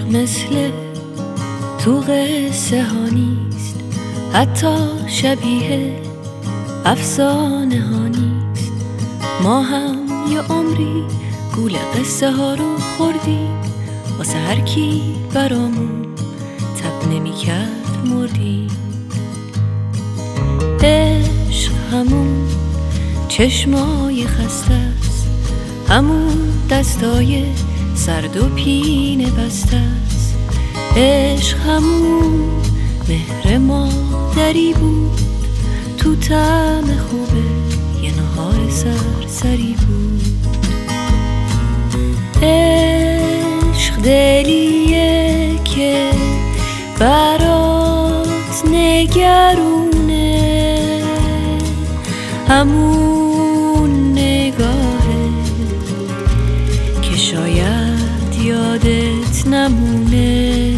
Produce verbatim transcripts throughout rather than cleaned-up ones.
مثل تو قصه ها نیست، حتی شبیه افسانه ها نیست. ما هم یه عمری گول قصه ها رو خوردیم، واسه هر کی برامون تب نمی کرد مردیم. عشق همون چشمای خسته است، همون دستای سرد و پینه بسته است. عشق همون مهر مادری بود، تو طعم خوبه یه نهار سرسری بود. عشق دلیه که برات نگرونه، همون نگاهه که شاید یادت نمونه.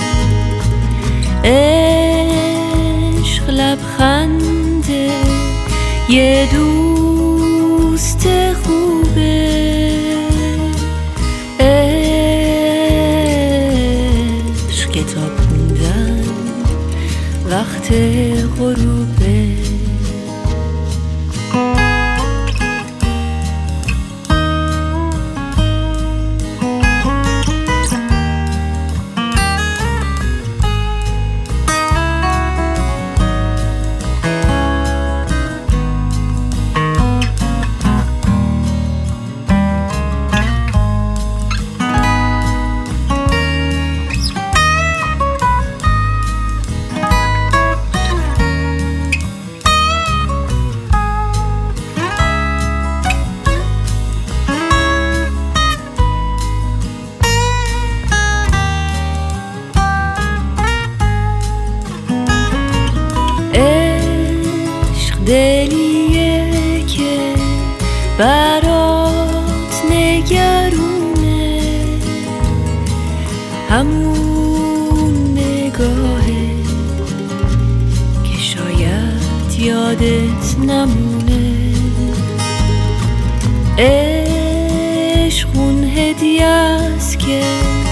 عشق لبخنده یه دوست خوبه، عشق کتاب خوندن وقت غروبه. دلیه که برات نگرونه، همون نگاهه که شاید یادت نمونه. عشق اون هدیه است که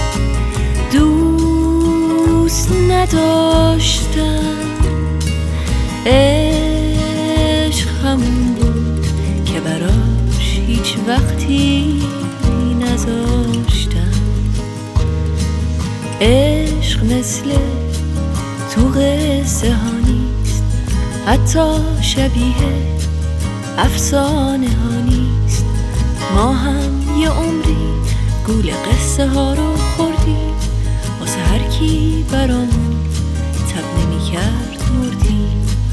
دوست نداشتم، همون بود که براش هیچ وقتی نذاشتم. عشق مثل تو قصه ها نیست، حتی شبیه افسانه ها نیست. ما هم یه عمری گول قصه ها رو خوردیم، واسه هر کی برامون تب نمی کرد مردیم.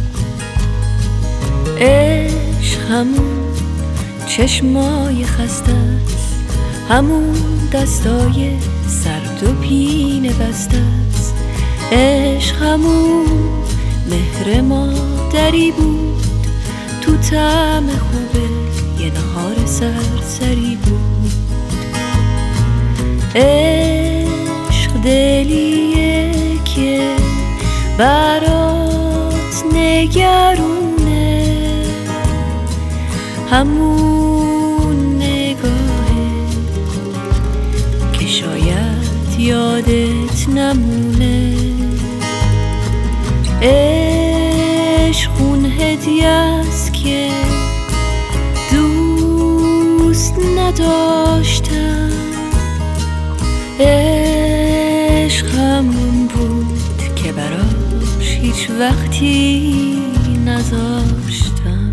عشق همون چشمای خسته است، همون دستای سرد و پینه بسته است. عشق همون مهر مادری بود، تو طعم خوبه یه نهار سرسری بود. عشق دلیه که برات نگرونه، همون نگاهه که شاید یادت نمونه. عشق اون هدیه است که دوست نداشتم، عشق همون بود که براش هیچ وقتی نذاشتم.